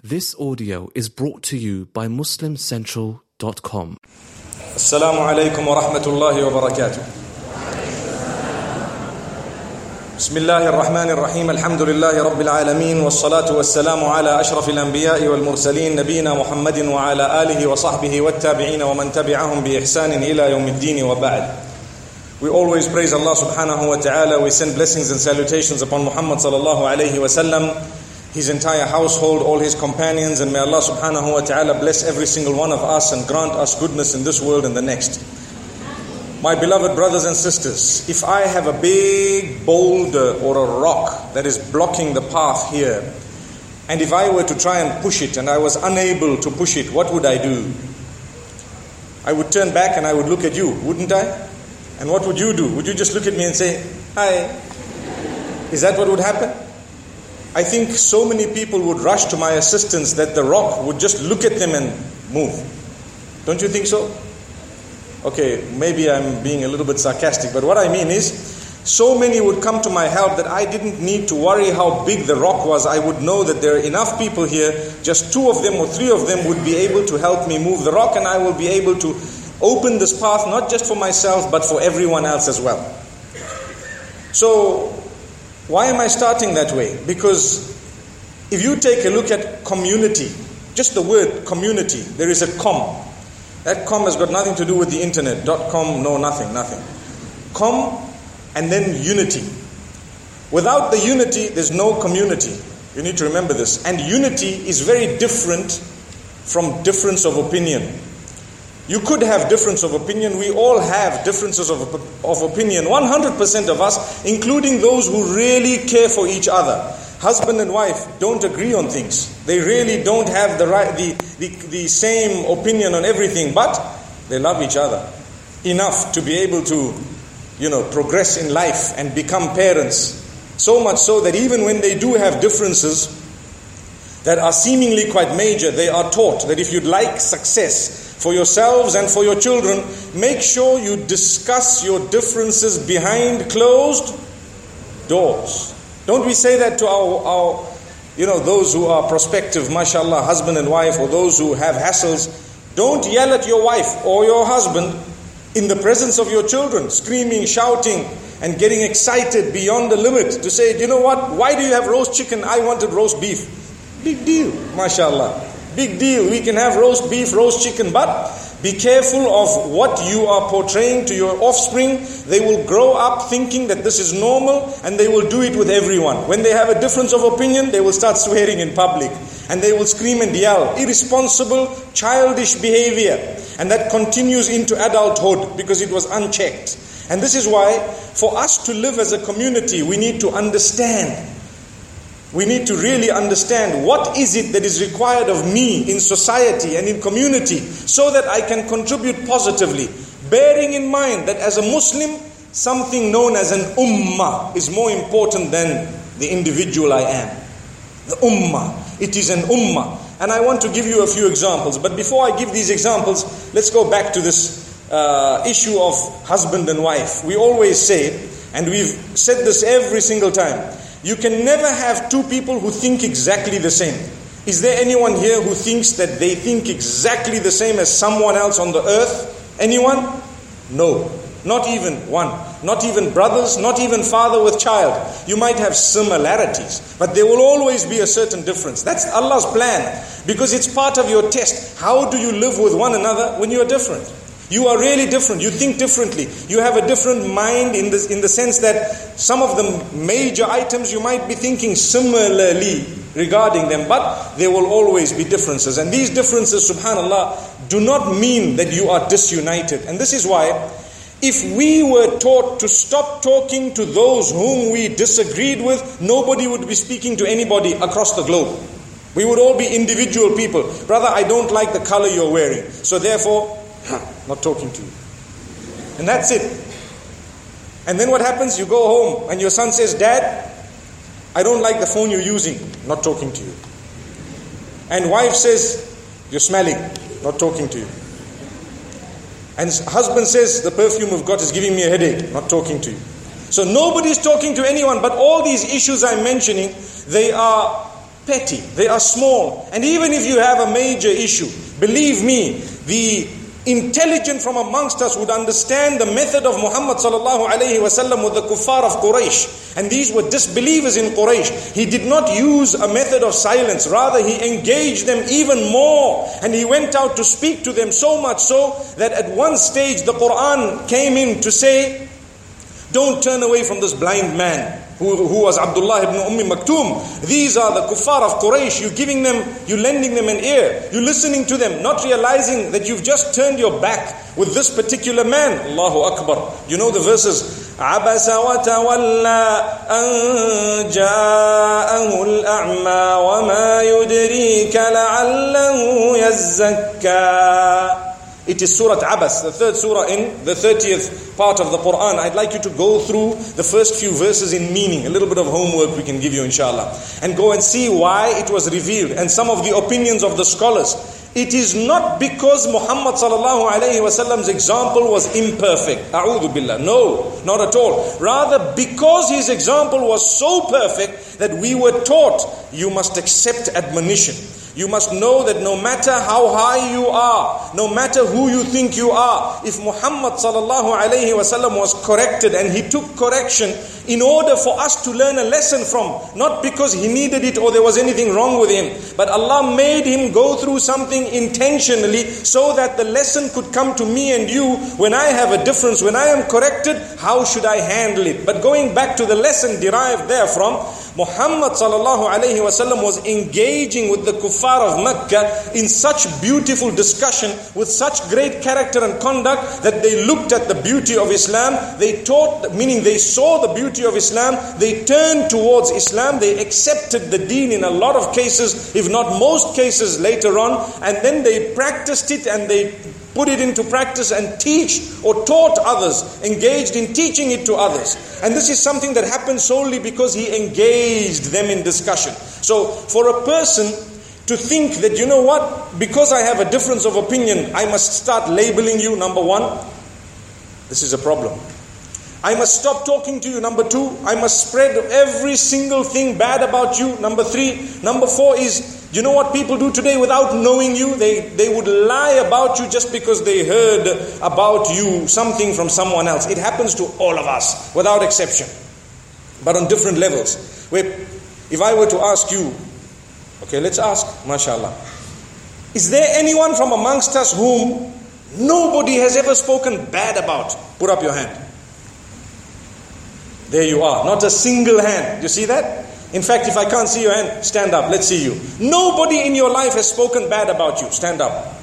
This audio is brought to you by MuslimCentral.com. Assalamu alaikum wa rahmatullahi wa barakatuh. Bismillahir Rahmanir Rahim. Alhamdulillahi Rabbil Alameen. Wassalatu wassalamu ala ashrafil anbiya'i wal mursaleen nabiyina Muhammadin wa ala alihi wa sahbihi wat tabi'in wa man tabi'ahum bi ihsanin ila yawmiddin wa ba'd. We always praise Allah subhanahu wa ta'ala. We send blessings and salutations upon Muhammad sallallahu alayhi wa sallam, his entire household, all his companions, and may Allah subhanahu wa ta'ala bless every single one of us and grant us goodness in this world and the next. My beloved brothers and sisters, if I have a big boulder or a rock that is blocking the path here, and if I were to try and push it and I was unable to push it, what would I do? I would turn back and I would look at you, wouldn't I? And what would you do? Would you just look at me and say, "Hi"? Is that what would happen? I think so many people would rush to my assistance that the rock would just look at them and move. Don't you think so? Okay, maybe I'm being a little bit sarcastic, but what I mean is, so many would come to my help that I didn't need to worry how big the rock was. I would know that there are enough people here, just 2 of them or 3 of them would be able to help me move the rock, and I will be able to open this path not just for myself but for everyone else as well. So, why am I starting that way? Because if you take a look at community, just the word community, there is a com. That com has got nothing to do with the internet. .com, no, nothing. Com and then unity. Without the unity, there's no community. You need to remember this. And unity is very different from difference of opinion. You could have difference of opinion. We all have differences of opinion. 100% of us, including those who really care for each other. Husband and wife don't agree on things. They really don't have the same opinion on everything, but they love each other enough to be able to, progress in life and become parents. So much so that even when they do have differences that are seemingly quite major, they are taught that if you'd like success for yourselves and for your children, make sure you discuss your differences behind closed doors. Don't we say that to our those who are prospective, mashallah, husband and wife, or those who have hassles? Don't yell at your wife or your husband in the presence of your children, screaming, shouting, and getting excited beyond the limit to say, "You know what? Why do you have roast chicken? I wanted roast beef." Big deal, mashallah. Big deal. We can have roast beef, roast chicken, but be careful of what you are portraying to your offspring. They will grow up thinking that this is normal, and they will do it with everyone. When they have a difference of opinion, they will start swearing in public, and they will scream and yell. Irresponsible, childish behavior. And that continues into adulthood because it was unchecked. And this is why, for us to live as a community, we need to understand. We need to really understand what is it that is required of me in society and in community so that I can contribute positively. Bearing in mind that as a Muslim, something known as an ummah is more important than the individual I am. The ummah. It is an ummah. And I want to give you a few examples. But before I give these examples, let's go back to this issue of husband and wife. We always say, and we've said this every single time, you can never have 2 people who think exactly the same. Is there anyone here who thinks that they think exactly the same as someone else on the earth? Anyone? No. Not even one. Not even brothers, not even father with child. You might have similarities, but there will always be a certain difference. That's Allah's plan, because it's part of your test. How do you live with one another when you are different? You are really different. You think differently. You have a different mind in the sense that some of the major items you might be thinking similarly regarding them, but there will always be differences. And these differences, subhanallah, do not mean that you are disunited. And this is why, if we were taught to stop talking to those whom we disagreed with, nobody would be speaking to anybody across the globe. We would all be individual people. Brother, I don't like the color you're wearing, so therefore, not talking to you. And that's it. And then what happens? You go home and your son says, "Dad, I don't like the phone you're using." Not talking to you. And wife says, "You're smelling." Not talking to you. And husband says, "The perfume we've got is giving me a headache." Not talking to you. So nobody's talking to anyone, but all these issues I'm mentioning, they are petty. They are small. And even if you have a major issue, believe me, the intelligent from amongst us would understand the method of Muhammad sallallahu alayhi wasallam with the kuffar of Quraysh. And these were disbelievers in Quraysh. He did not use a method of silence. Rather, he engaged them even more. And he went out to speak to them so much so that at one stage the Quran came in to say, don't turn away from this blind man who was Abdullah ibn Maktoum. These are the kuffar of Quraysh. You're lending them an ear. You're listening to them, not realizing that you've just turned your back with this particular man. Allahu Akbar. You know the verses. عَبَسَ وَتَوَلَّى أَن جَاءَهُ الْأَعْمَى وَمَا يُدْرِيكَ لَعَلَّهُ يَزَّكَّى. It is Surah Abas, the third surah in the 30th part of the Quran. I'd like you to go through the first few verses in meaning. A little bit of homework we can give you inshallah. And go and see why it was revealed and some of the opinions of the scholars. It is not because Muhammad sallallahu alayhi wasallam's example was imperfect. A'udhu billah. No, not at all. Rather, because his example was so perfect that we were taught, you must accept admonition. You must know that no matter how high you are, no matter who you think you are, if Muhammad sallallahu alayhi wasallam was corrected and he took correction in order for us to learn a lesson from, not because he needed it or there was anything wrong with him, but Allah made him go through something intentionally so that the lesson could come to me and you when I have a difference, when I am corrected, how should I handle it? But going back to the lesson derived therefrom, Muhammad sallallahu alayhi wasallam was engaging with the kuffar of Mecca in such beautiful discussion, with such great character and conduct that they looked at the beauty of Islam, they taught, meaning they saw the beauty of Islam, they turned towards Islam, they accepted the deen in a lot of cases, if not most cases later on, and then they practiced it and they put it into practice and teach or taught others, engaged in teaching it to others. And this is something that happened solely because he engaged them in discussion. So for a person to think that, you know what, because I have a difference of opinion, I must start labeling you, number one, this is a problem. I must stop talking to you, number two. I must spread every single thing bad about you, number three. Number four is, you know what people do today without knowing you? They would lie about you just because they heard about you something from someone else. It happens to all of us, without exception. But on different levels. Where if I were to ask you, okay, let's ask, mashallah. Is there anyone from amongst us whom nobody has ever spoken bad about? Put up your hand. There you are. Not a single hand. You see that? In fact, if I can't see your hand, stand up. Let's see you. Nobody in your life has spoken bad about you. Stand up.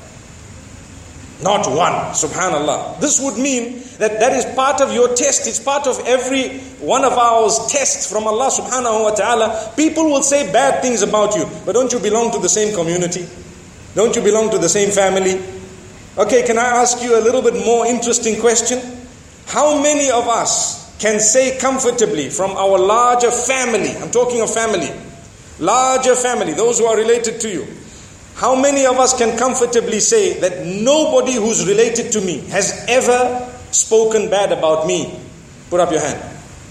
Not one. Subhanallah. This would mean that is part of your test. It's part of every one of our tests from Allah subhanahu wa ta'ala. People will say bad things about you. But don't you belong to the same community? Don't you belong to the same family? Okay, can I ask you a little bit more interesting question? How many of us can say comfortably from our larger family, I'm talking of family, larger family, those who are related to you, how many of us can comfortably say that nobody who's related to me has ever spoken bad about me? Put up your hand.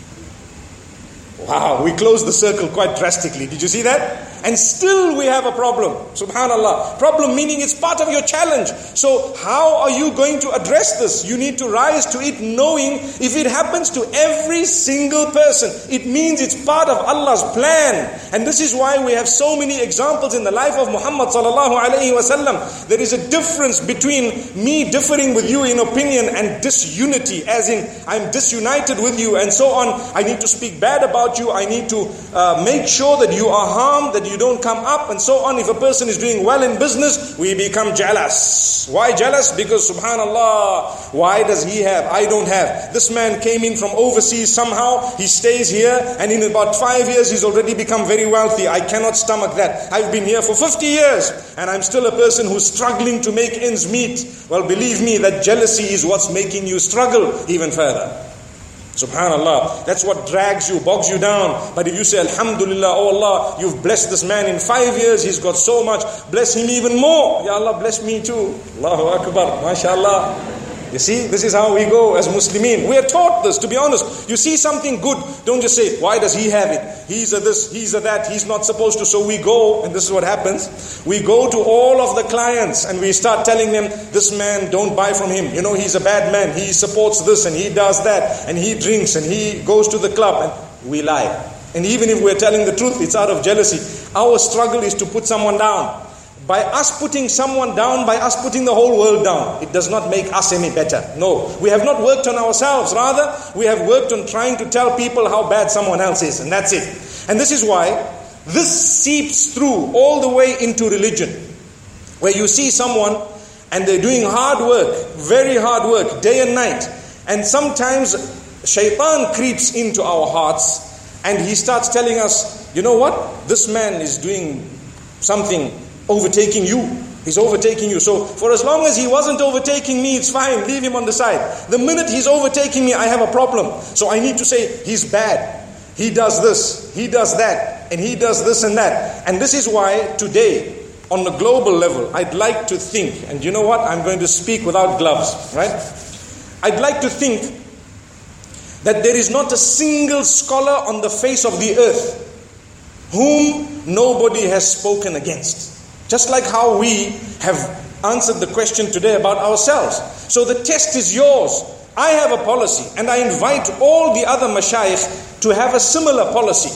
Wow, we closed the circle quite drastically. Did you see that? And still we have a problem. Subhanallah. Problem meaning it's part of your challenge. So how are you going to address this? You need to rise to it knowing if it happens to every single person, it means it's part of Allah's plan. And this is why we have so many examples in the life of Muhammad sallallahu alayhi wasallam. There is a difference between me differing with you in opinion and disunity, as in I'm disunited with you and so on. I need to speak bad about you. I need to make sure that you are harmed, that you don't come up and so on. If a person is doing well in business, we become jealous. Why jealous? Because subhanallah, why does he have? I don't have. This man came in from overseas somehow, he stays here and in about 5 years he's already become very wealthy. I cannot stomach that. I've been here for 50 years and I'm still a person who's struggling to make ends meet. Well, believe me, that jealousy is what's making you struggle even further. Subhanallah, that's what drags you, bogs you down. But if you say, Alhamdulillah, oh Allah, you've blessed this man in 5 years, he's got so much, bless him even more. Ya Allah, bless me too. Allahu Akbar, mashallah. You see, this is how we go as Muslimin. We are taught this, to be honest. You see something good, don't just say, why does he have it? He's a this, he's a that, he's not supposed to. So we go, and this is what happens. We go to all of the clients and we start telling them, this man, don't buy from him. You know, he's a bad man. He supports this and he does that. And he drinks and he goes to the club. And we lie. And even if we're telling the truth, it's out of jealousy. Our struggle is to put someone down. By us putting someone down, by us putting the whole world down, it does not make us any better. No, we have not worked on ourselves. Rather, we have worked on trying to tell people how bad someone else is. And that's it. And this is why this seeps through all the way into religion. Where you see someone and they're doing hard work, very hard work, day and night. And sometimes shaitan creeps into our hearts and he starts telling us, you know what? This man is doing something, overtaking you. He's overtaking you. So for as long as he wasn't overtaking me, it's fine. Leave him on the side. The minute he's overtaking me, I have a problem. So I need to say, he's bad. He does this. He does that. And he does this and that. And this is why today, on the global level, I'd like to think, and you know what? I'm going to speak without gloves, right? I'd like to think that there is not a single scholar on the face of the earth whom nobody has spoken against. Just like how we have answered the question today about ourselves. So the test is yours. I have a policy and I invite all the other mashayikh to have a similar policy.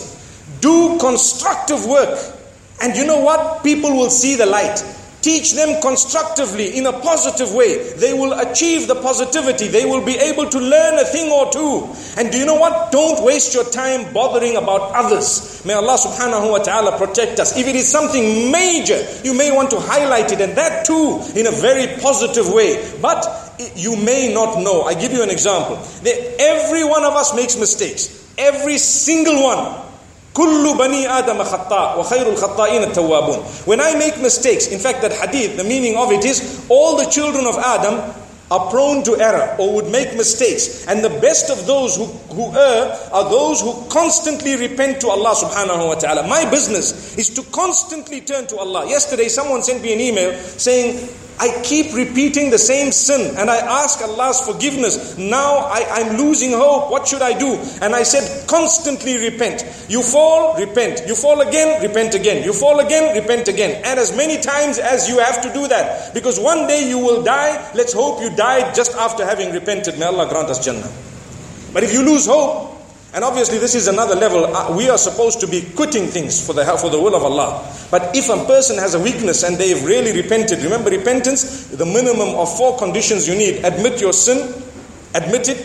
Do constructive work. And you know what? People will see the light. Teach them constructively in a positive way. They will achieve the positivity. They will be able to learn a thing or two. And do you know what? Don't waste your time bothering about others. May Allah subhanahu wa ta'ala protect us. If it is something major, you may want to highlight it, and that too in a very positive way. But you may not know. I give you an example. Every one of us makes mistakes. Every single one. كُلُّ بَنِي آدَمَ خَطَّاء وَخَيْرُ الْخَطَّائِينَ التَّوَّابُونَ. When I make mistakes, in fact that hadith, the meaning of it is, all the children of Adam are prone to error or would make mistakes. And the best of those who err are those who constantly repent to Allah subhanahu wa ta'ala. My business is to constantly turn to Allah. Yesterday someone sent me an email saying, I keep repeating the same sin and I ask Allah's forgiveness. Now I'm losing hope. What should I do? And I said, constantly repent. You fall, repent. You fall again, repent again. You fall again, repent again. And as many times as you have to do that. Because one day you will die. Let's hope you died just after having repented. May Allah grant us Jannah. But if you lose hope, and obviously this is another level, we are supposed to be quitting things for the will of Allah. But if a person has a weakness and they've really repented, remember repentance, the minimum of 4 conditions you need. Admit your sin, admit it,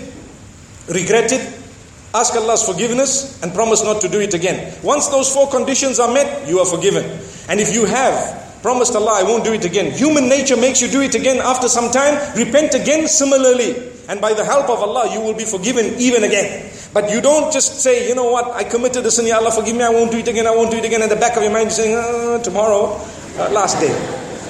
regret it, ask Allah's forgiveness, and promise not to do it again. Once those 4 conditions are met, you are forgiven. And if you have promised Allah, I won't do it again, human nature makes you do it again after some time, repent again similarly. And by the help of Allah, you will be forgiven even again. But you don't just say, you know what, I committed a sin, Ya Allah forgive me, I won't do it again, I won't do it again. At the back of your mind you're saying, tomorrow, last day.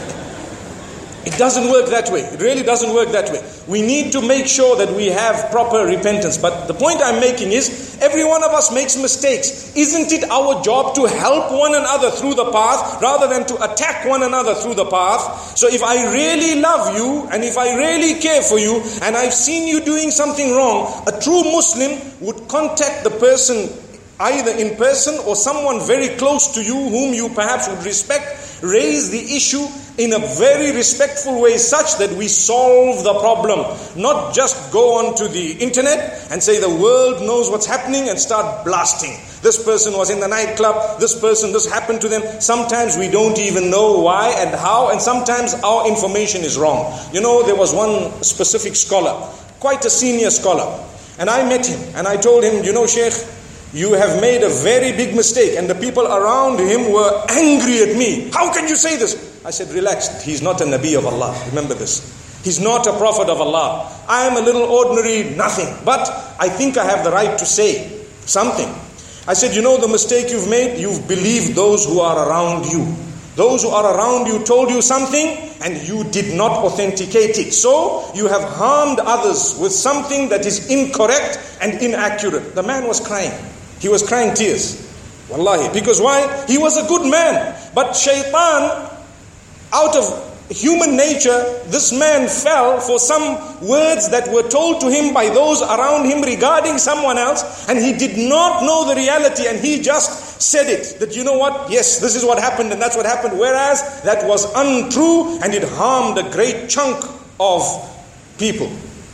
It doesn't work that way. It really doesn't work that way. We need to make sure that we have proper repentance. But the point I'm making is, every one of us makes mistakes. Isn't it our job to help one another through the path rather than to attack one another through the path? So if I really love you and if I really care for you and I've seen you doing something wrong, a true Muslim would contact the person either in person or someone very close to you whom you perhaps would respect, raise the issue in a very respectful way such that we solve the problem. Not just go onto the internet and say the world knows what's happening and start blasting. This person was in the nightclub, this happened to them. Sometimes we don't even know why and how, and sometimes our information is wrong. You know, there was one specific scholar, quite a senior scholar, and I met him and I told him, you know, Sheikh, you have made a very big mistake. And the people around him were angry at me. How can you say this? I said, relax, he's not a Nabi of Allah. Remember this. He's not a prophet of Allah. I am a little ordinary nothing. But I think I have the right to say something. I said, you know the mistake you've made? You've believed those who are around you. Those who are around you told you something and you did not authenticate it. So you have harmed others with something that is incorrect and inaccurate. The man was crying. He was crying tears. Wallahi. Because why? He was a good man. But shaitan, out of human nature, this man fell for some words that were told to him by those around him regarding someone else, and he did not know the reality, and he just said it, that you know what, yes, this is what happened and that's what happened, whereas that was untrue and it harmed a great chunk of people.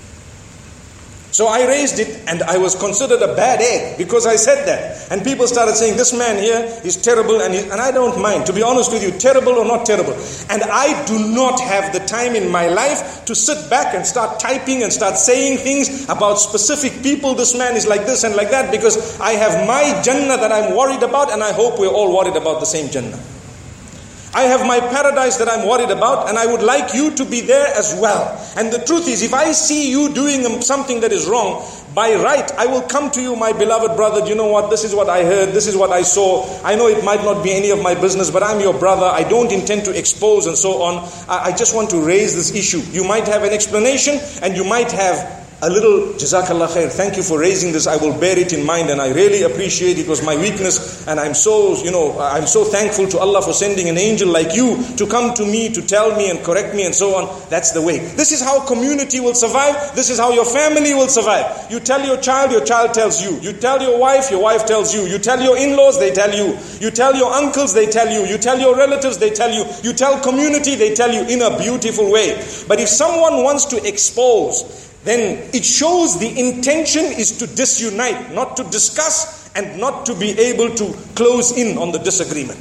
So I raised it, and I was considered a bad egg because I said that. And people started saying, this man here is terrible, and I don't mind. To be honest with you, terrible or not terrible. And I do not have the time in my life to sit back and start typing and start saying things about specific people. This man is like this and like that, because I have my Jannah that I'm worried about, and I hope we're all worried about the same Jannah. I have my paradise that I'm worried about, and I would like you to be there as well. And the truth is, if I see you doing something that is wrong, by right, I will come to you, my beloved brother. You know what? This is what I heard. This is what I saw. I know it might not be any of my business, but I'm your brother. I don't intend to expose and so on. I just want to raise this issue. You might have an explanation, and you might have a little, Jazakallah khair, thank you for raising this. I will bear it in mind, and I really appreciate it. Was my weakness, and I'm so thankful to Allah for sending an angel like you to come to me, to tell me and correct me and so on. That's the way. This is how community will survive. This is how your family will survive. You tell your child tells you. You tell your wife tells you. You tell your in-laws, they tell you. You tell your uncles, they tell you. You tell your relatives, they tell you. You tell community, they tell you, in a beautiful way. But if someone wants to expose, then it shows the intention is to disunite, not to discuss, and not to be able to close in on the disagreement.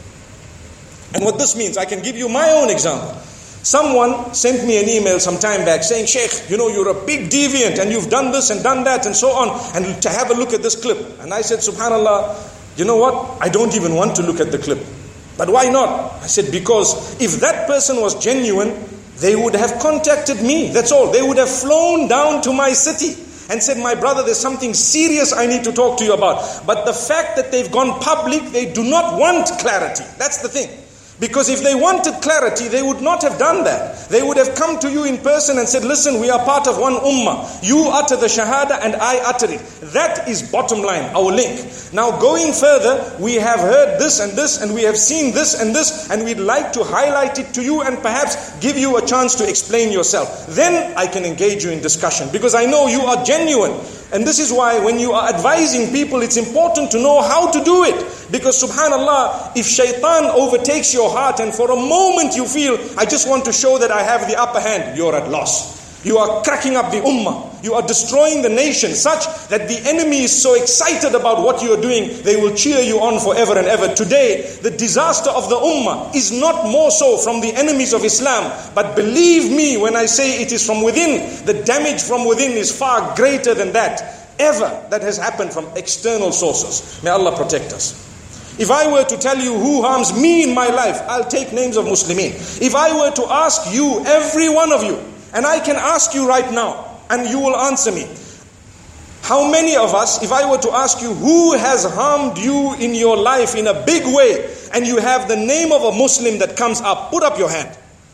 And what this means, I can give you my own example. Someone sent me an email some time back saying, Sheikh, you're a big deviant and you've done this and done that and so on, and to have a look at this clip. And I said, subhanallah, you know what? I don't even want to look at the clip. But why not? I said, because if that person was genuine, they would have contacted me, that's all. They would have flown down to my city and said, my brother, there's something serious I need to talk to you about. But the fact that they've gone public, they do not want clarity. That's the thing. Because if they wanted clarity, they would not have done that. They would have come to you in person and said, listen, we are part of one ummah. You utter the shahada and I utter it. That is bottom line, our link. Now going further, we have heard this and we have seen this and we'd like to highlight it to you and perhaps give you a chance to explain yourself. Then I can engage you in discussion, because I know you are genuine. And this is why when you are advising people, it's important to know how to do it. Because subhanallah, if shaitan overtakes your heart and for a moment you feel, I just want to show that I have the upper hand, you're at loss. You are cracking up the ummah. You are destroying the nation such that the enemy is so excited about what you are doing, they will cheer you on forever and ever. Today, the disaster of the ummah is not more so from the enemies of Islam. But believe me when I say it is from within. The damage from within is far greater than that has happened from external sources. May Allah protect us. If I were to tell you who harms me in my life, I'll take names of Muslimin. If I were to ask you, every one of you, and I can ask you right now, and you will answer me, how many of us, if I were to ask you, who has harmed you in your life in a big way, and you have the name of a Muslim that comes up, put up your hand.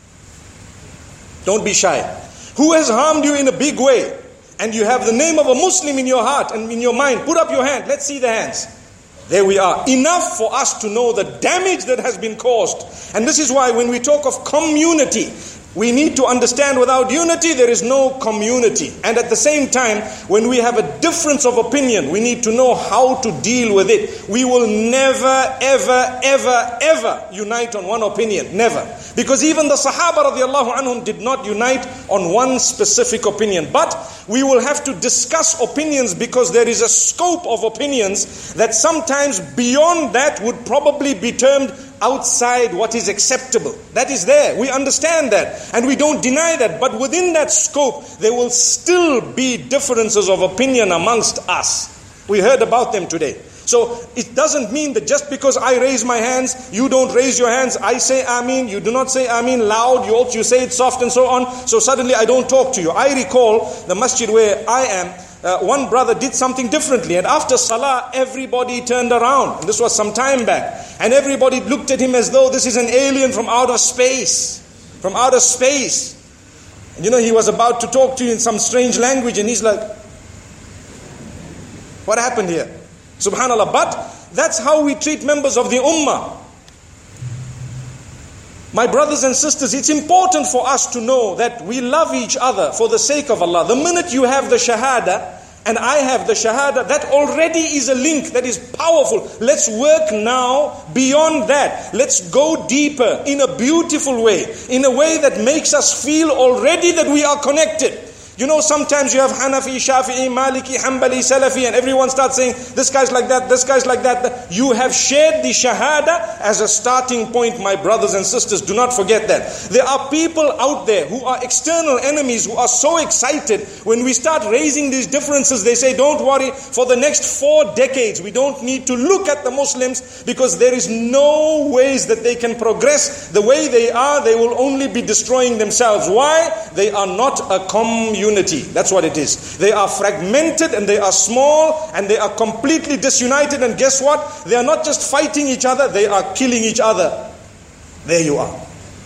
Don't be shy. Who has harmed you in a big way, and you have the name of a Muslim in your heart and in your mind, put up your hand. Let's see the hands. There we are. Enough for us to know the damage that has been caused. And this is why when we talk of community, we need to understand without unity there is no community. And at the same time, when we have a difference of opinion, we need to know how to deal with it. We will never, ever, ever, ever unite on one opinion. Never. Because even the Sahaba radiallahu anhum did not unite on one specific opinion. But we will have to discuss opinions, because there is a scope of opinions that sometimes beyond that would probably be termed outside what is acceptable. That is there. We understand that and we don't deny that. But within that scope, there will still be differences of opinion amongst us. We heard about them today. So it doesn't mean that just because I raise my hands, you don't raise your hands. I say Ameen, you do not say Ameen loud, you say it soft and so on. So suddenly I don't talk to you. I recall the masjid where I am, one brother did something differently, and after Salah everybody turned around, and this was some time back, and everybody looked at him as though this is an alien from outer space. From outer space. And he was about to talk to you in some strange language, and he's like, what happened here? Subhanallah. But that's how we treat members of the ummah. My brothers and sisters, it's important for us to know that we love each other for the sake of Allah. The minute you have the shahada, and I have the shahada, that already is a link that is powerful. Let's work now beyond that. Let's go deeper in a beautiful way, in a way that makes us feel already that we are connected. You know, sometimes you have Hanafi, Shafi'i, Maliki, Hanbali, Salafi, and everyone starts saying, this guy's like that, this guy's like that. You have shared the Shahada as a starting point, my brothers and sisters. Do not forget that. There are people out there who are external enemies who are so excited when we start raising these differences. They say, don't worry, for the next 4 decades, we don't need to look at the Muslims because there is no ways that they can progress the way they are. They will only be destroying themselves. Why? They are not a community. That's what it is. They are fragmented and they are small and they are completely disunited, and guess what? They are not just fighting each other, they are killing each other. There you are.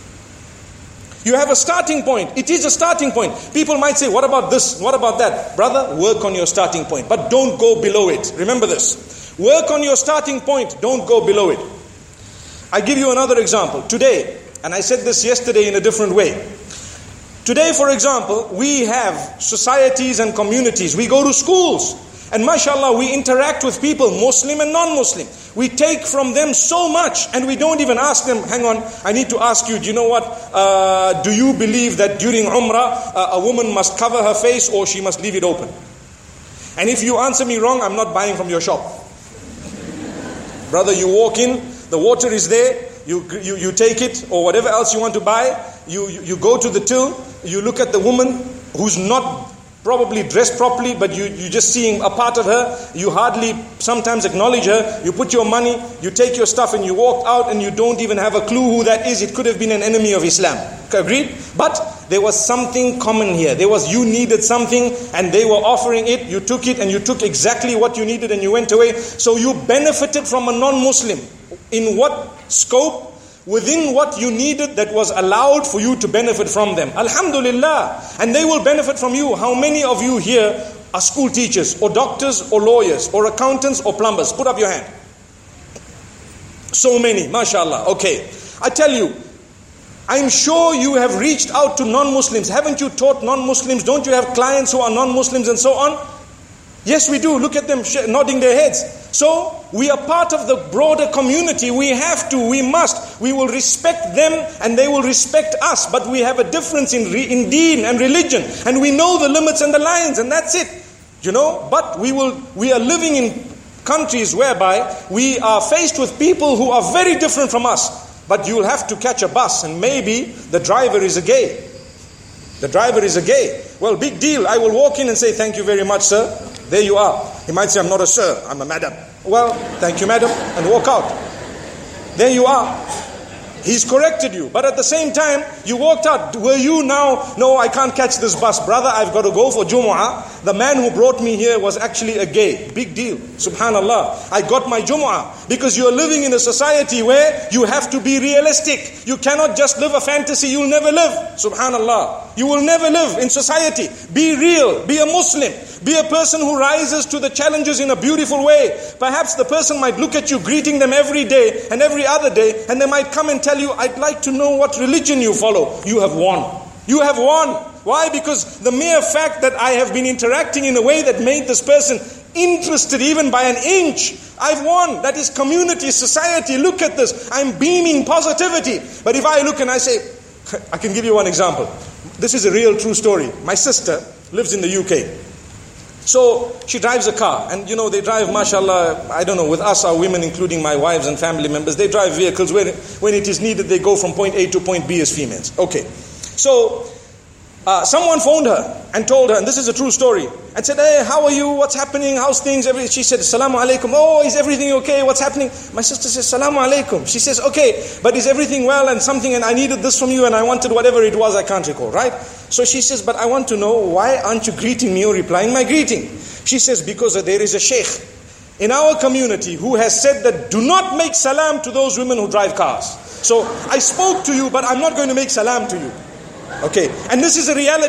You have a starting point. It is a starting point. People might say, what about this? What about that? Brother, work on your starting point, but don't go below it. Remember this. Work on your starting point, don't go below it. I give you another example. Today, and I said this yesterday in a different way. Today, for example, we have societies and communities. We go to schools and mashallah, we interact with people, Muslim and non-Muslim. We take from them so much and we don't even ask them, hang on, I need to ask you, do you know what? Do you believe that during Umrah, a woman must cover her face or she must leave it open? And if you answer me wrong, I'm not buying from your shop. Brother, you walk in, the water is there, you take it or whatever else you want to buy, you go to the till, you look at the woman who's not probably dressed properly, but you're just seeing a part of her, you hardly sometimes acknowledge her, you put your money, you take your stuff and you walk out and you don't even have a clue who that is. It could have been an enemy of Islam. Agreed? But there was something common here. You needed something and they were offering it, you took it and you took exactly what you needed and you went away. So you benefited from a non-Muslim. In what scope? Within what you needed that was allowed for you to benefit from them. Alhamdulillah. And they will benefit from you. How many of you here are school teachers or doctors or lawyers or accountants or plumbers? Put up your hand. So many, mashallah. Okay. I tell you, I'm sure you have reached out to non-Muslims. Haven't you taught non-Muslims? Don't you have clients who are non-Muslims and so on? Yes, we do. Look at them nodding their heads. So, we are part of the broader community. We have to, we must. We will respect them and they will respect us. But we have a difference in deen and religion. And we know the limits and the lines and that's it. You know, but we are living in countries whereby we are faced with people who are very different from us. But you'll have to catch a bus and maybe the driver is a gay. The driver is a gay. Well, big deal. I will walk in and say, thank you very much, sir. There you are. He might say, I'm not a sir, I'm a madam. Well, thank you, madam, and walk out. There you are. He's corrected you. But at the same time, you walked out. Were you now, no, I can't catch this bus. Brother, I've got to go for Jumu'ah. The man who brought me here was actually a gay. Big deal. Subhanallah. I got my Jumu'ah. Because you're living in a society where you have to be realistic. You cannot just live a fantasy. You'll never live. Subhanallah. You will never live in society. Be real. Be a Muslim. Be a person who rises to the challenges in a beautiful way. Perhaps the person might look at you greeting them every day and every other day, and they might come and tell you, I'd like to know what religion you follow. You have won. You have won. Why? Because the mere fact that I have been interacting in a way that made this person interested even by an inch, I've won. That is community, society. Look at this. I'm beaming positivity. But if I look and I say, I can give you one example. This is a real true story. My sister lives in the UK. So she drives a car, and you know they drive, mashallah, I don't know, with us, our women, including my wives and family members, they drive vehicles where when it is needed, they go from point A to point B as females. Okay. So someone phoned her and told her, and this is a true story, and said, hey, how are you? What's happening? How's things? She said, Assalamu alaikum. Oh, is everything okay? What's happening? My sister says, Assalamu alaikum. She says, okay, but is everything well and something, and I needed this from you and I wanted whatever it was, I can't recall, right? So she says, but I want to know, why aren't you greeting me or replying my greeting? She says, because there is a sheikh in our community who has said that do not make salam to those women who drive cars. So I spoke to you, but I'm not going to make salam to you. Okay, and this is a reality.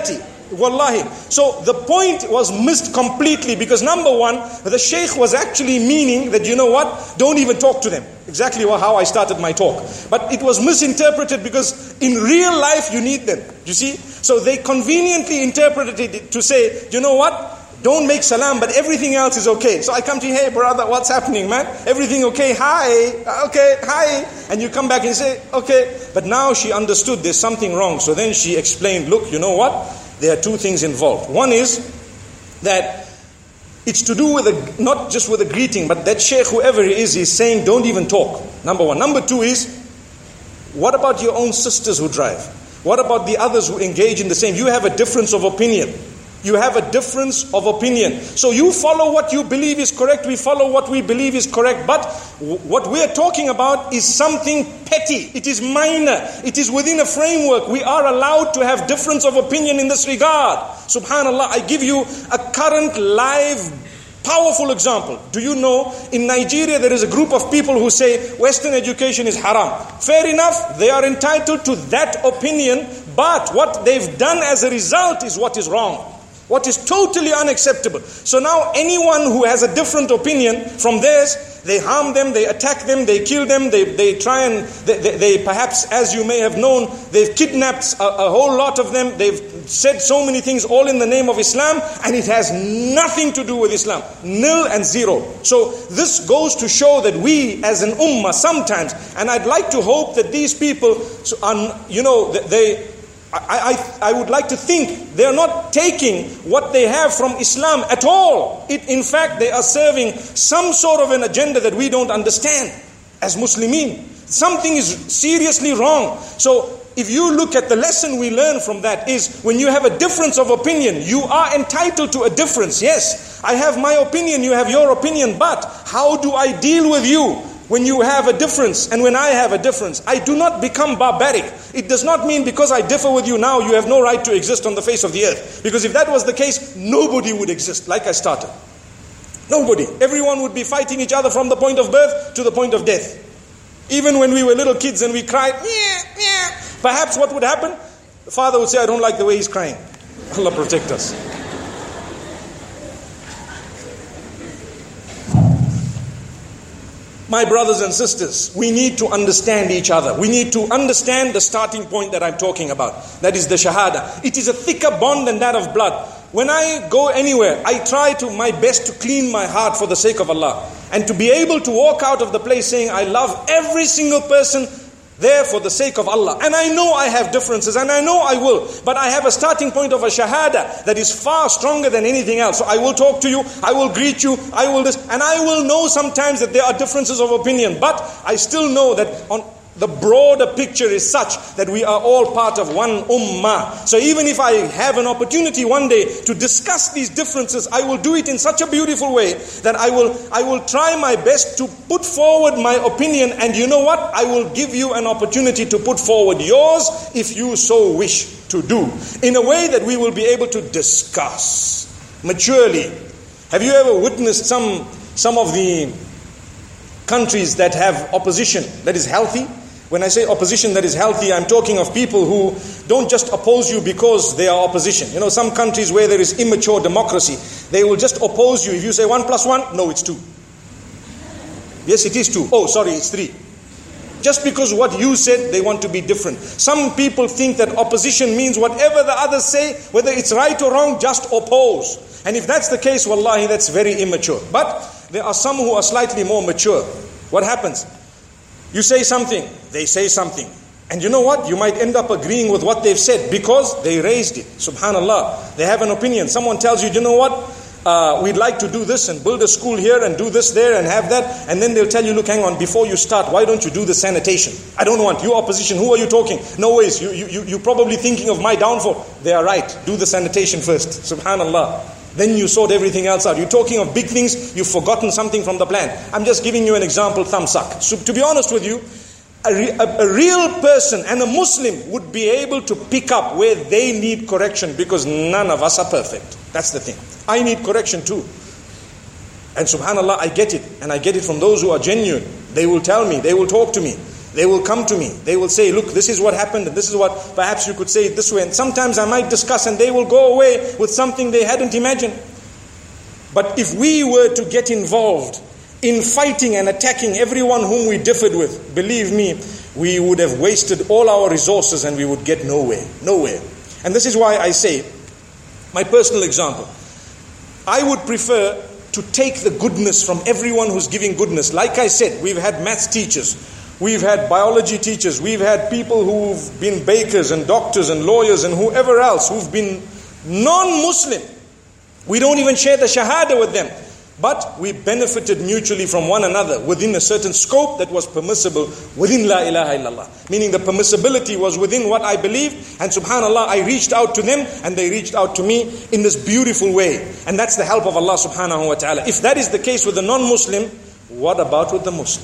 Wallahi. So the point was missed completely, because number one, the Shaykh was actually meaning that, you know what, don't even talk to them. Exactly how I started my talk. But it was misinterpreted, because in real life you need them. You see? So they conveniently interpreted it to say, you know what, don't make salam, but everything else is okay. So I come to you, hey brother, what's happening, man? Everything okay? Hi. Okay, hi. And you come back and you say, okay. But now she understood there's something wrong. So then she explained, look, you know what? There are two things involved. One is that it's to do with not just with a greeting, but that Shaykh, whoever he is saying, don't even talk. Number one. Number two is, what about your own sisters who drive? What about the others who engage in the same? You have a difference of opinion. You have a difference of opinion. So you follow what you believe is correct, we follow what we believe is correct. But what we're talking about is something petty. It is minor. It is within a framework. We are allowed to have difference of opinion in this regard. Subhanallah, I give you a current live powerful example. Do you know, in Nigeria there is a group of people who say Western education is haram. Fair enough, they are entitled to that opinion, but what they've done as a result is what is wrong. What is totally unacceptable. So now anyone who has a different opinion from theirs, they harm them, they attack them, they kill them, they try and, they perhaps, as you may have known, they've kidnapped a whole lot of them, they've said so many things all in the name of Islam, and it has nothing to do with Islam. Nil and zero. So this goes to show that we as an ummah sometimes, and I'd like to hope that these people, I would like to think they're not taking what they have from Islam at all. In fact, they are serving some sort of an agenda that we don't understand as Muslimin. Something is seriously wrong. So if you look at the lesson we learn from that is, when you have a difference of opinion, you are entitled to a difference. Yes, I have my opinion, you have your opinion, but how do I deal with you? When you have a difference and when I have a difference, I do not become barbaric. It does not mean because I differ with you now, you have no right to exist on the face of the earth. Because if that was the case, nobody would exist, like I started. Nobody. Everyone would be fighting each other from the point of birth to the point of death. Even when we were little kids and we cried, yeah, yeah. Perhaps what would happen? The father would say, I don't like the way he's crying. Allah protect us. My brothers and sisters, we need to understand each other. We need to understand the starting point that I'm talking about. That is the shahada. It is a thicker bond than that of blood. When I go anywhere, I try to my best to clean my heart for the sake of Allah. And to be able to walk out of the place saying, I love every single person there for the sake of Allah. And I know I have differences, and I know I will. But I have a starting point of a shahada that is far stronger than anything else. So I will talk to you, I will greet you, I will this. And I will know sometimes that there are differences of opinion. But I still know that on the broader picture is such that we are all part of one ummah. So even if I have an opportunity one day to discuss these differences, I will do it in such a beautiful way that I will try my best to put forward my opinion, and you know what? I will give you an opportunity to put forward yours if you so wish to do, in a way that we will be able to discuss maturely. Have you ever witnessed some of the countries that have opposition that is healthy? When I say opposition that is healthy, I'm talking of people who don't just oppose you because they are opposition. You know, some countries where there is immature democracy, they will just oppose you. If you say 1 + 1, no, it's 2. Yes, it is 2. Oh, sorry, it's 3. Just because what you said, they want to be different. Some people think that opposition means whatever the others say, whether it's right or wrong, just oppose. And if that's the case, wallahi, that's very immature. But there are some who are slightly more mature. What happens? You say something, they say something. And you know what? You might end up agreeing with what they've said because they raised it. Subhanallah. They have an opinion. Someone tells you, you know what? We'd like to do this and build a school here and do this there and have that. And then they'll tell you, look, hang on, before you start, why don't you do the sanitation? I don't want. You opposition, who are you talking? No ways. You're probably thinking of my downfall. They are right. Do the sanitation first. Subhanallah. Then you sort everything else out. You're talking of big things, you've forgotten something from the plan. I'm just giving you an example, thumbsuck. So to be honest with you, a real person and a Muslim would be able to pick up where they need correction, because none of us are perfect. That's the thing. I need correction too. And subhanallah, I get it. And I get it from those who are genuine. They will tell me, they will talk to me. They will come to me. They will say, look, this is what happened, and this is what, perhaps you could say it this way. And sometimes I might discuss, and they will go away with something they hadn't imagined. But if we were to get involved in fighting and attacking everyone whom we differed with, believe me, we would have wasted all our resources and we would get nowhere. Nowhere. And this is why I say, my personal example, I would prefer to take the goodness from everyone who's giving goodness. Like I said, we've had maths teachers, we've had biology teachers, we've had people who've been bakers and doctors and lawyers and whoever else who've been non-Muslim. We don't even share the shahada with them. But we benefited mutually from one another within a certain scope that was permissible within La ilaha illallah. Meaning the permissibility was within what I believe, and subhanallah, I reached out to them and they reached out to me in this beautiful way. And that's the help of Allah subhanahu wa ta'ala. If that is the case with the non-Muslim, what about with the Muslim?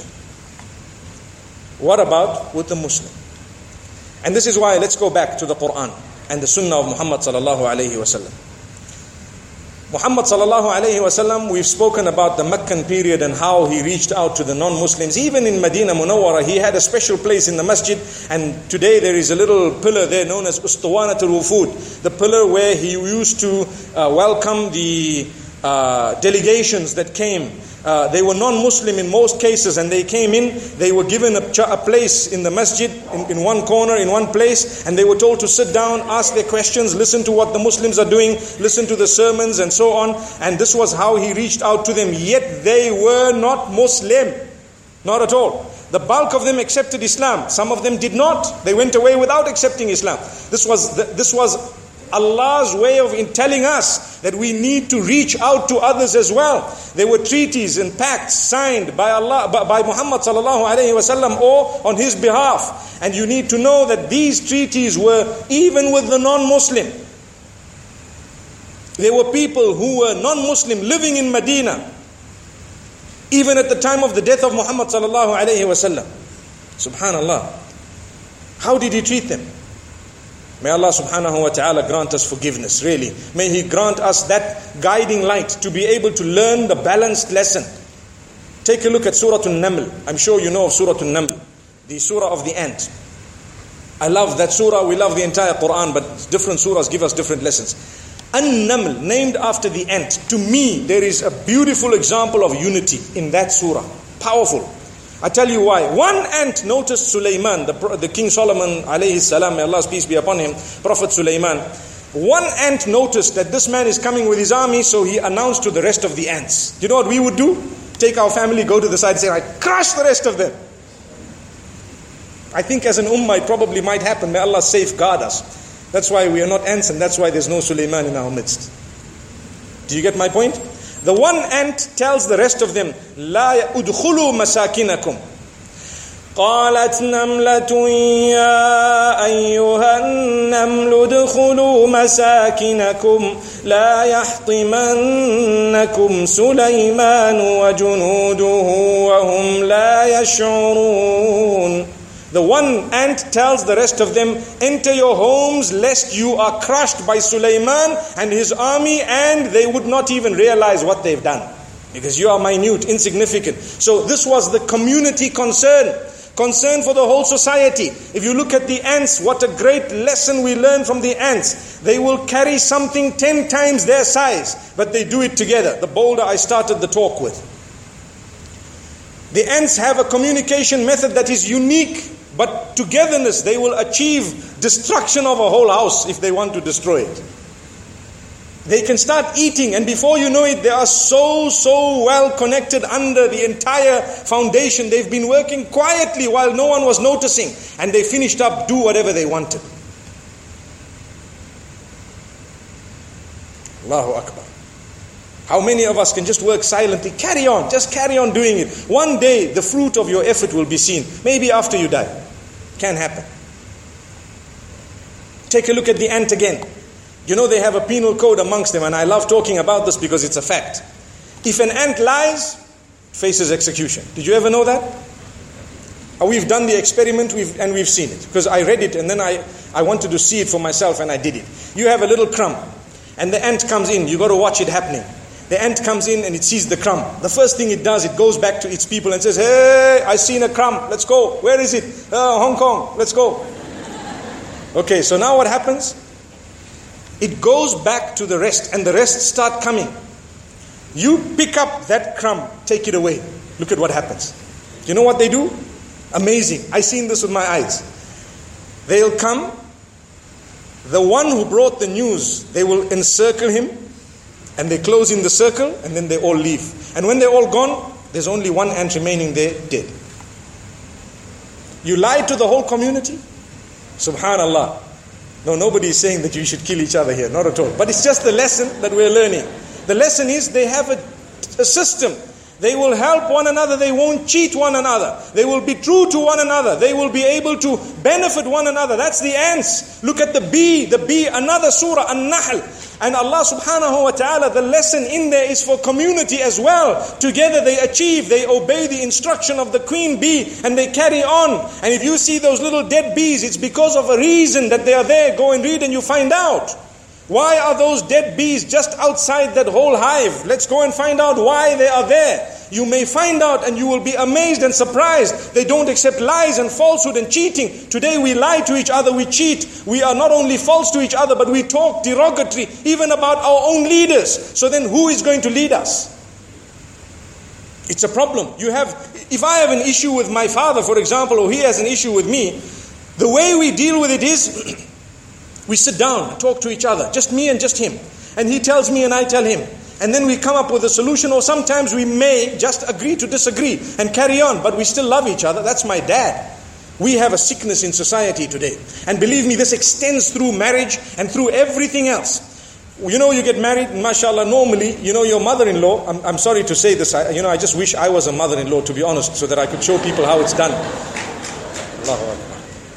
What about with the Muslim? And this is why, let's go back to the Quran and the Sunnah of Muhammad sallallahu alayhi wa sallam. Muhammad sallallahu alayhi wa sallam, we've spoken about the Meccan period and how he reached out to the non-Muslims. Even in Medina Munawwara, he had a special place in the masjid, and today there is a little pillar there known as Ustuwanatul Wufud, the pillar where he used to welcome the delegations that came. They were non-Muslim in most cases, and they came in, they were given a place in the masjid, in one corner, in one place, and they were told to sit down, ask their questions, listen to what the Muslims are doing, listen to the sermons and so on. And this was how he reached out to them. Yet they were not Muslim. Not at all. The bulk of them accepted Islam. Some of them did not. They went away without accepting Islam. This was Allah's way of telling us that we need to reach out to others as well. There were treaties and pacts signed by Allah, by Muhammad sallallahu alaihi wasallam, or on his behalf. And you need to know that these treaties were even with the non-Muslim. There were people who were non-Muslim living in Medina, even at the time of the death of Muhammad sallallahu alaihi wasallam. Subhanallah. How did he treat them? May Allah subhanahu wa ta'ala grant us forgiveness, really. May He grant us that guiding light to be able to learn the balanced lesson. Take a look at Surah An-Naml. I'm sure you know of Surah An-Naml, the surah of the ant. I love that surah. We love the entire Quran, but different surahs give us different lessons. An-Naml, named after the ant. To me, there is a beautiful example of unity in that surah. Powerful. I tell you why. One ant noticed Sulaiman, the King Solomon alayhi salam, may Allah's peace be upon him, Prophet Sulaiman. One ant noticed that this man is coming with his army, so he announced to the rest of the ants. Do you know what we would do? Take our family, go to the side and say, I crush the rest of them. I think as an ummah it probably might happen. May Allah safeguard us. That's why we are not ants, and that's why there's no Sulaiman in our midst. Do you get my point? The one ant tells the rest of them, لا يدخلوا مساكنكم. قالت نملة يا أيها النمل ادخلوا مساكنكم لا يحطمنكم سليمان وجنوده وهم لا يشعرون. The one ant tells the rest of them, enter your homes lest you are crushed by Sulaiman and his army, and they would not even realize what they've done. Because you are minute, insignificant. So this was the community concern for the whole society. If you look at the ants, what a great lesson we learn from the ants. They will carry something 10 times their size, but they do it together. The boulder I started the talk with. The ants have a communication method that is unique. But togetherness, they will achieve destruction of a whole house if they want to destroy it. They can start eating, and before you know it, they are so well connected under the entire foundation. They've been working quietly while no one was noticing, and they finished up, do whatever they wanted. Allahu Akbar. How many of us can just work silently? Carry on, just carry on doing it. One day, the fruit of your effort will be seen. Maybe after you die. Can happen. Take a look at the ant again. You know they have a penal code amongst them, and I love talking about this because it's a fact. If an ant lies, faces execution. Did you ever know that? We've done the experiment and we've seen it. Because I read it and then I wanted to see it for myself and I did it. You have a little crumb and the ant comes in. You got to watch it happening. The ant comes in and it sees the crumb. The first thing it does, it goes back to its people and says, hey, I seen a crumb, let's go. Where is it? Hong Kong, let's go. Okay, so now what happens? It goes back to the rest and the rest start coming. You pick up that crumb, take it away. Look at what happens. You know what they do? Amazing. I seen this with my eyes. They'll come. The one who brought the news, they will encircle him and they close in the circle and then they all leave. And when they're all gone, there's only one ant remaining there, dead. You lied to the whole community? Subhanallah. No, nobody is saying that you should kill each other here, not at all. But it's just the lesson that we're learning. The lesson is they have a system. They will help one another. They won't cheat one another. They will be true to one another. They will be able to benefit one another. That's the ants. Look at the bee, another surah, An-Nahl. And Allah subhanahu wa ta'ala, the lesson in there is for community as well. Together they achieve, they obey the instruction of the queen bee and they carry on. And if you see those little dead bees, it's because of a reason that they are there. Go and read and you find out. Why are those dead bees just outside that whole hive? Let's go and find out why they are there. You may find out and you will be amazed and surprised. They don't accept lies and falsehood and cheating. Today we lie to each other, we cheat. We are not only false to each other, but we talk derogatory even about our own leaders. So then who is going to lead us? It's a problem. If I have an issue with my father, for example, or he has an issue with me, the way we deal with it is we sit down and talk to each other, just me and just him. And he tells me and I tell him. And then we come up with a solution, or sometimes we may just agree to disagree and carry on, but we still love each other. That's my dad. We have a sickness in society today. And believe me, this extends through marriage and through everything else. You know, you get married, mashallah, normally, your mother-in-law, I'm sorry to say this, I just wish I was a mother-in-law, to be honest, so that I could show people how it's done. Allahu Akbar.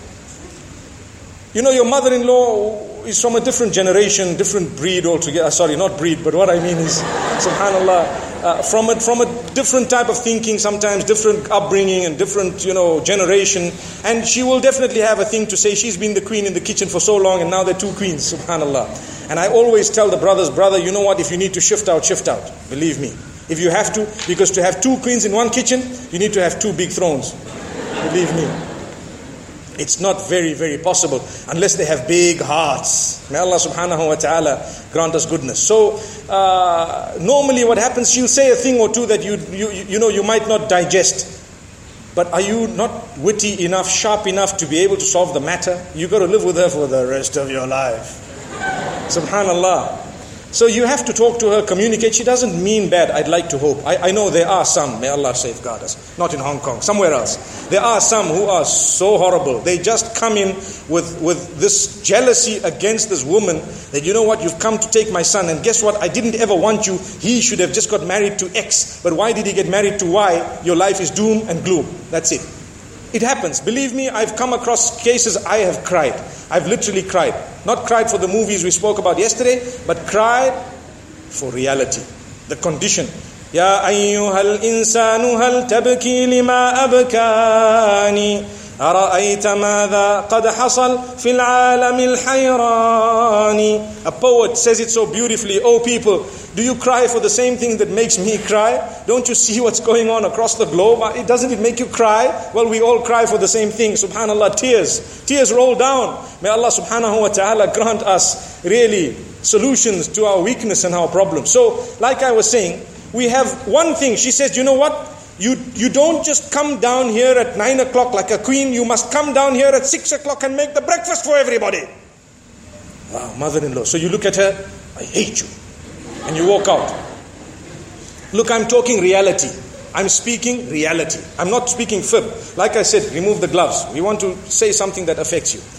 Your mother-in-law is from a different generation, different breed altogether. Sorry, not breed, but what I mean is, subhanallah, from a different type of thinking, sometimes different upbringing and different, generation. And she will definitely have a thing to say. She's been the queen in the kitchen for so long and now there are two queens, subhanallah. And I always tell the brothers, brother, you know what, if you need to shift out, shift out. Believe me. If you have to, because to have two queens in one kitchen, you need to have two big thrones. Believe me. It's not very, very possible unless they have big hearts. May Allah subhanahu wa ta'ala grant us goodness. So, normally what happens, she'll say a thing or two that you might not digest. But are you not witty enough, sharp enough to be able to solve the matter? You've got to live with her for the rest of your life. Subhanallah. So you have to talk to her, communicate. She doesn't mean bad, I'd like to hope. I know there are some, may Allah safeguard us, not in Hong Kong, somewhere else. There are some who are so horrible. They just come in with this jealousy against this woman that, you know what, you've come to take my son, and guess what, I didn't ever want you. He should have just got married to X. But why did he get married to Y? Your life is doom and gloom. That's it. It happens. Believe me, I've come across cases I have cried. I've literally cried. Not cried for the movies we spoke about yesterday, but cried for reality. The condition. Ya ayyuhal insanu hal tabki lima abkani ara'ayta madha qad hasal fil alamil hayrani. A poet says it so beautifully. Oh people, do you cry for the same thing that makes me cry? Don't you see what's going on across the globe? Doesn't it make you cry? Well, we all cry for the same thing. Subhanallah, tears roll down. May Allah subhanahu wa ta'ala grant us really solutions to our weakness and our problems. So, like I was saying, we have one thing. She says, you know what? You don't just come down here at 9 o'clock like a queen. You must come down here at 6 o'clock and make the breakfast for everybody. Wow, mother-in-law. So you look at her, I hate you. And you walk out. Look, I'm talking reality. I'm speaking reality. I'm not speaking fib. Like I said, remove the gloves. We want to say something that affects you.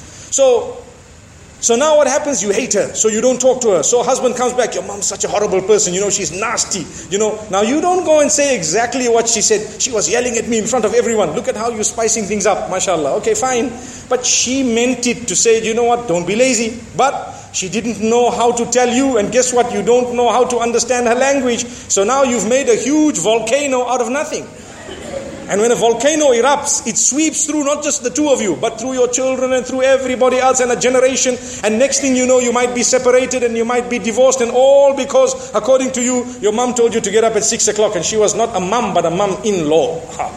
So now what happens? You hate her. So you don't talk to her. So husband comes back. Your mom's such a horrible person. She's nasty. Now you don't go and say exactly what she said. She was yelling at me in front of everyone. Look at how you're spicing things up. MashaAllah. Okay, fine. But she meant it to say, you know what? Don't be lazy. But she didn't know how to tell you, and guess what? You don't know how to understand her language. So now you've made a huge volcano out of nothing. And when a volcano erupts, it sweeps through not just the two of you, but through your children and through everybody else and a generation. And next thing you know, you might be separated and you might be divorced, and all because, according to you, your mom told you to get up at 6 o'clock, and she was not a mom, but a mom-in-law.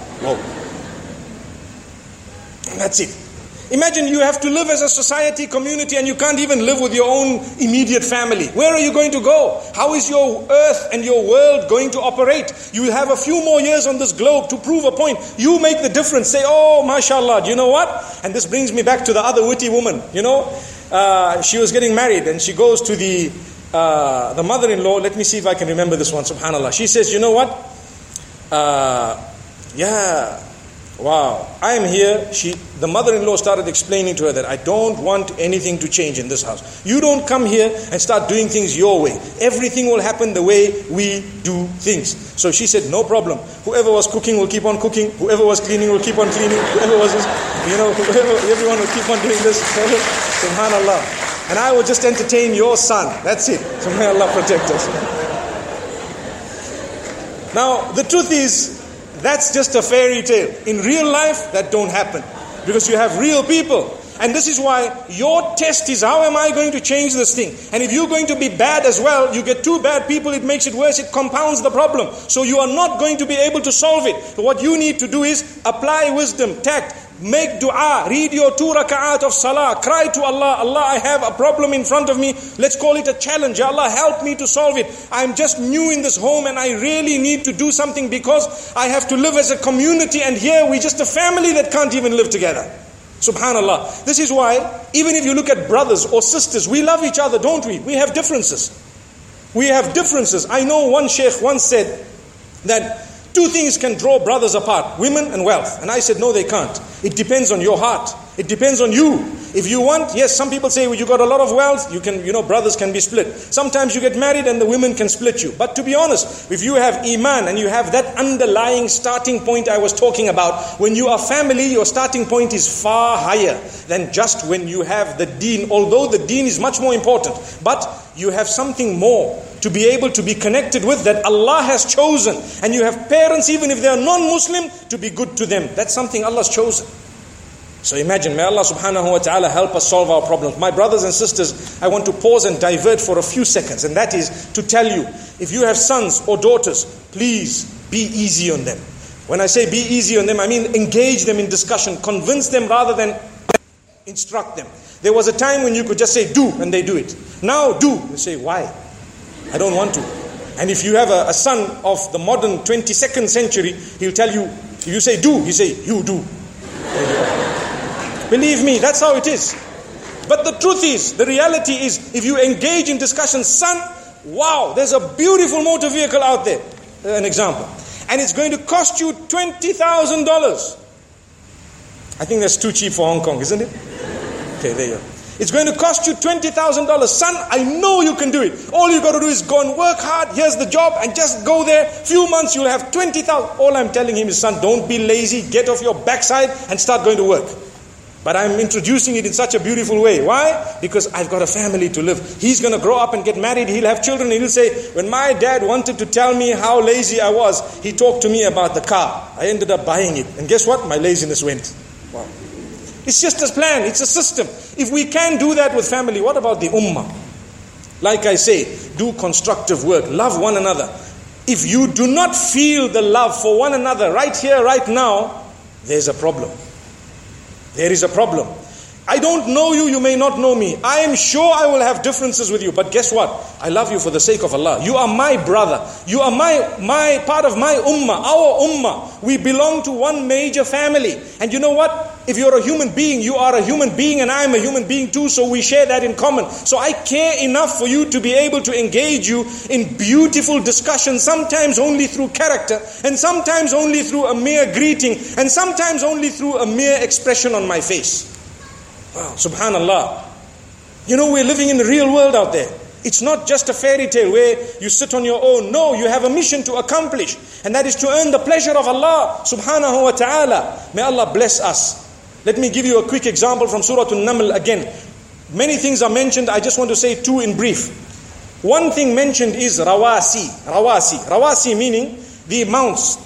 And that's it. Imagine you have to live as a society, community, and you can't even live with your own immediate family. Where are you going to go? How is your earth and your world going to operate? You will have a few more years on this globe to prove a point. You make the difference. Say, oh, mashallah, do you know what? And this brings me back to the other witty woman. She was getting married and she goes to the mother-in-law. Let me see if I can remember this one, subhanallah. She says, you know what? Wow, I am here. The mother-in-law started explaining to her that I don't want anything to change in this house. You don't come here and start doing things your way. Everything will happen the way we do things. So she said, no problem. Whoever was cooking will keep on cooking. Whoever was cleaning will keep on cleaning. Everyone will keep on doing this. Subhanallah. And I will just entertain your son. That's it. So may Allah protect us. Now, the truth is, that's just a fairy tale. In real life, that don't happen. Because you have real people. And this is why your test is, how am I going to change this thing? And if you're going to be bad as well, you get two bad people, it makes it worse, it compounds the problem. So you are not going to be able to solve it. So what you need to do is apply wisdom, tact, make dua, read your 2 raka'at of salah, cry to Allah, Allah, I have a problem in front of me, let's call it a challenge, Allah help me to solve it. I'm just new in this home and I really need to do something because I have to live as a community, and here we're just a family that can't even live together. Subhanallah. This is why, even if you look at brothers or sisters, we love each other, don't we? We have differences. We have differences. I know one sheikh once said that two things can draw brothers apart, women and wealth. And I said, no, they can't. It depends on your heart. It depends on you. If you want, yes, some people say, well, you got a lot of wealth, you can, brothers can be split. Sometimes you get married and the women can split you. But to be honest, if you have iman and you have that underlying starting point I was talking about, when you are family, your starting point is far higher than just when you have the deen. Although the deen is much more important, but you have something more to be able to be connected with that Allah has chosen. And you have parents, even if they are non-Muslim, to be good to them. That's something Allah's chosen. So imagine, may Allah subhanahu wa ta'ala help us solve our problems. My brothers and sisters, I want to pause and divert for a few seconds. And that is to tell you, if you have sons or daughters, please be easy on them. When I say be easy on them, I mean engage them in discussion. Convince them rather than instruct them. There was a time when you could just say do and they do it. Now do. You say, why? I don't want to. And if you have a son of the modern 22nd century, he'll tell you, if you say do, he'll say, you do. Believe me, that's how it is. But the truth is, the reality is, if you engage in discussion, son, wow, there's a beautiful motor vehicle out there. An example. And it's going to cost you $20,000. I think that's too cheap for Hong Kong, isn't it? Okay, there you go. It's going to cost you $20,000. Son, I know you can do it. All you got to do is go and work hard. Here's the job, and just go there. Few months you'll have $20,000. All I'm telling him is, son, don't be lazy. Get off your backside and start going to work. But I'm introducing it in such a beautiful way. Why? Because I've got a family to live. He's going to grow up and get married. He'll have children. He'll say, when my dad wanted to tell me how lazy I was, he talked to me about the car. I ended up buying it. And guess what? My laziness went. Wow. It's just a plan. It's a system. If we can do that with family, what about the ummah? Like I say, do constructive work. Love one another. If you do not feel the love for one another right here, right now, there's a problem. There is a problem. I don't know you, you may not know me. I am sure I will have differences with you. But guess what? I love you for the sake of Allah. You are my brother. You are my part of my ummah, our ummah. We belong to one major family. And you know what? If you're a human being, you are a human being and I'm a human being too. So we share that in common. So I care enough for you to be able to engage you in beautiful discussion. Sometimes only through character. And sometimes only through a mere greeting. And sometimes only through a mere expression on my face. Wow, subhanallah. We're living in the real world out there. It's not just a fairy tale where you sit on your own. No, you have a mission to accomplish. And that is to earn the pleasure of Allah subhanahu wa ta'ala. May Allah bless us. Let me give you a quick example from Surah An-Naml again. Many things are mentioned. I just want to say two in brief. One thing mentioned is rawasi. Rawasi meaning the mounts.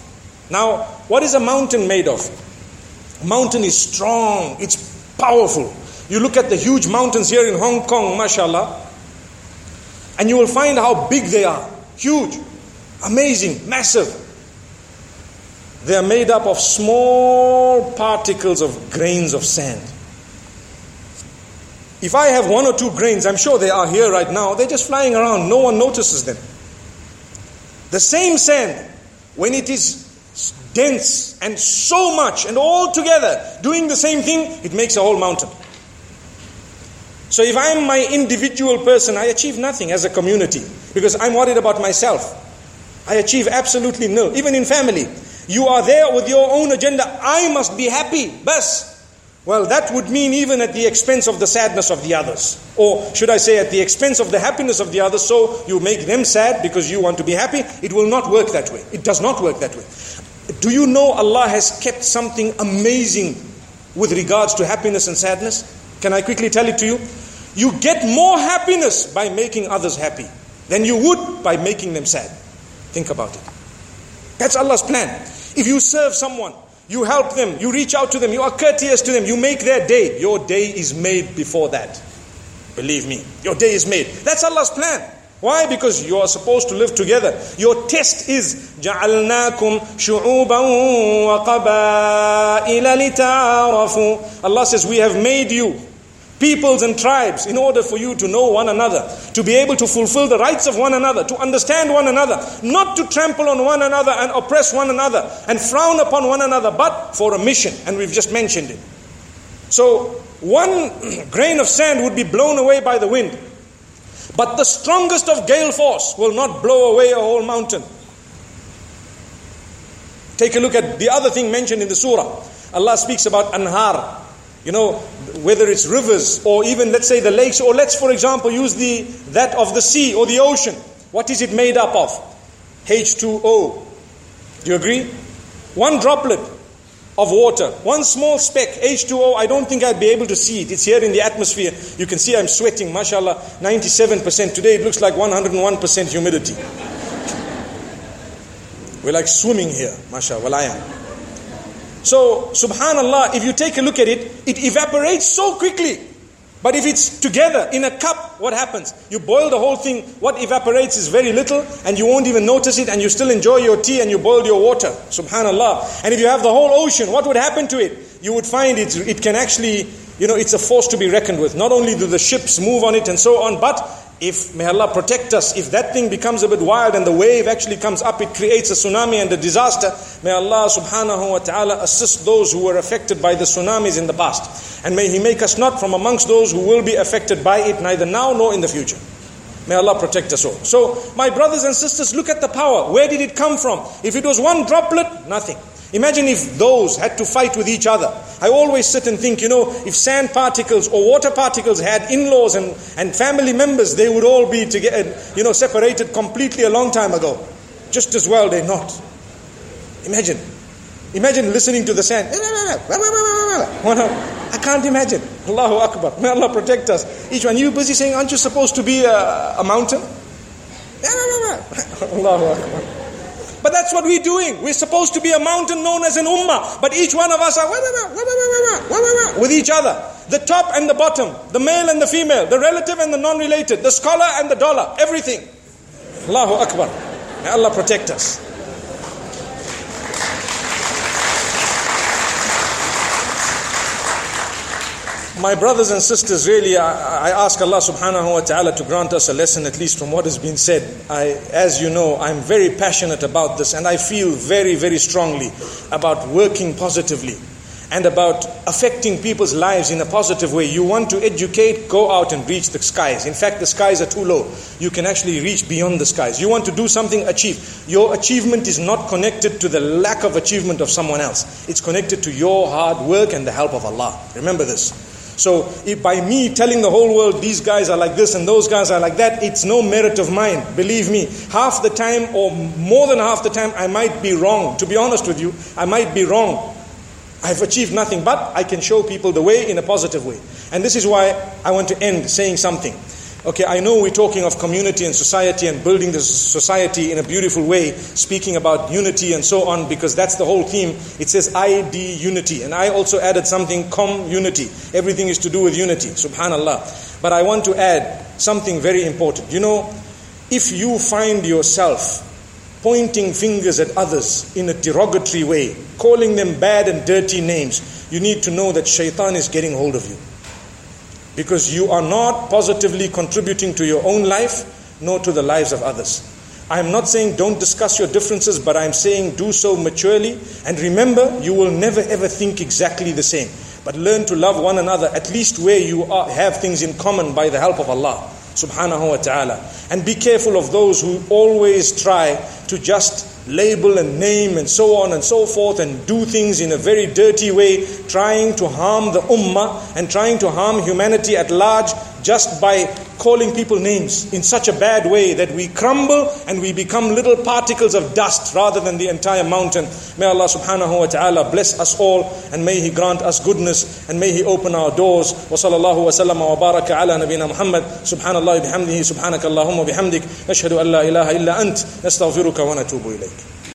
Now, what is a mountain made of? A mountain is strong, it's powerful. You look at the huge mountains here in Hong Kong, mashallah, and you will find how big they are. Huge, amazing, massive. They are made up of small particles of grains of sand. If I have 1 or 2 grains, I'm sure they are here right now, they're just flying around, no one notices them. The same sand, when it is dense and so much and all together doing the same thing, it makes a whole mountain. So if I'm my individual person, I achieve nothing as a community because I'm worried about myself. I achieve absolutely nil. Even in family, you are there with your own agenda. I must be happy, bas. Well, that would mean even at the expense of the sadness of the others. Or should I say at the expense of the happiness of the others, so you make them sad because you want to be happy. It will not work that way. It does not work that way. Do you know Allah has kept something amazing with regards to happiness and sadness? Can I quickly tell it to you? You get more happiness by making others happy than you would by making them sad. Think about it. That's Allah's plan. If you serve someone, you help them, you reach out to them, you are courteous to them, you make their day. Your day is made before that. Believe me, your day is made. That's Allah's plan. Why? Because you are supposed to live together. Your test is جَعَلْنَاكُمْ شُعُوبًا وَقَبَائِلَ لِتَعَارَفُوا. Allah says, we have made you peoples and tribes in order for you to know one another, to be able to fulfill the rights of one another, to understand one another, not to trample on one another and oppress one another and frown upon one another, but for a mission. And we've just mentioned it. So one grain of sand would be blown away by the wind, but the strongest of gale force will not blow away a whole mountain. Take a look at the other thing mentioned in the surah. Allah speaks about anhar. You know, whether it's rivers or even, let's say, the lakes, or let's, for example, use that of the sea or the ocean. What is it made up of? H2O. Do you agree? One droplet of water, one small speck, H2O, I don't think I'd be able to see it. It's here in the atmosphere. You can see I'm sweating, mashallah, 97%. Today it looks like 101% humidity. We're like swimming here, mashallah, well I am. So, subhanallah, if you take a look at it, it evaporates so quickly. But if it's together in a cup, what happens? You boil the whole thing, what evaporates is very little, and you won't even notice it, and you still enjoy your tea and you boiled your water. Subhanallah. And if you have the whole ocean, what would happen to it? You would find it can actually, it's a force to be reckoned with. Not only do the ships move on it and so on, but if, may Allah protect us, if that thing becomes a bit wild and the wave actually comes up, it creates a tsunami and a disaster. May Allah subhanahu wa ta'ala assist those who were affected by the tsunamis in the past. And may He make us not from amongst those who will be affected by it, neither now nor in the future. May Allah protect us all. So, my brothers and sisters, look at the power. Where did it come from? If it was one droplet, nothing. Imagine if those had to fight with each other. I always sit and think, if sand particles or water particles had in-laws and family members, they would all be together, separated completely a long time ago. Just as well they're not. Imagine listening to the sand. I can't imagine. Allahu Akbar. May Allah protect us. Each one, you busy saying, aren't you supposed to be a mountain? Allahu Akbar. But that's what we're doing. We're supposed to be a mountain known as an ummah. But each one of us are with each other. The top and the bottom. The male and the female. The relative and the non-related. The scholar and the dollar. Everything. Allahu Akbar. May Allah protect us. My brothers and sisters, really, I ask Allah subhanahu wa ta'ala to grant us a lesson, at least from what has been said. As you know, I'm very passionate about this, and I feel very, very strongly about working positively and about affecting people's lives in a positive way. You want to educate, go out and reach the skies. In fact, the skies are too low. You can actually reach beyond the skies. You want to do something, achieve. Your achievement is not connected to the lack of achievement of someone else. It's connected to your hard work and the help of Allah. Remember this. So if by me telling the whole world these guys are like this and those guys are like that, it's no merit of mine. Believe me, half the time or more than half the time I might be wrong. To be honest with you, I might be wrong. I've achieved nothing, but I can show people the way in a positive way. And this is why I want to end saying something. Okay, I know we're talking of community and society and building the society in a beautiful way, speaking about unity and so on, because that's the whole theme. It says ID unity. And I also added something, community. Everything is to do with unity, subhanallah. But I want to add something very important. You know, if you find yourself pointing fingers at others in a derogatory way, calling them bad and dirty names, you need to know that shaitan is getting hold of you. Because you are not positively contributing to your own life, nor to the lives of others. I am not saying don't discuss your differences, but I am saying do so maturely. And remember, you will never ever think exactly the same. But learn to love one another, at least where you have things in common by the help of Allah subhanahu wa ta'ala. And be careful of those who always try to just label and name and so on and so forth and do things in a very dirty way, trying to harm the ummah and trying to harm humanity at large just by calling people names in such a bad way that we crumble and we become little particles of dust rather than the entire mountain. May Allah subhanahu wa ta'ala bless us all, and may He grant us goodness, and may He open our doors. Wa sallallahu wa sallam wa baraka ala nabina Muhammad. Subhanallah bihamdihi, subhanaka Allahumma bihamdik. Nashhadu an la ilaha illa ant. Nastaghfiruka wa natubu ilayk.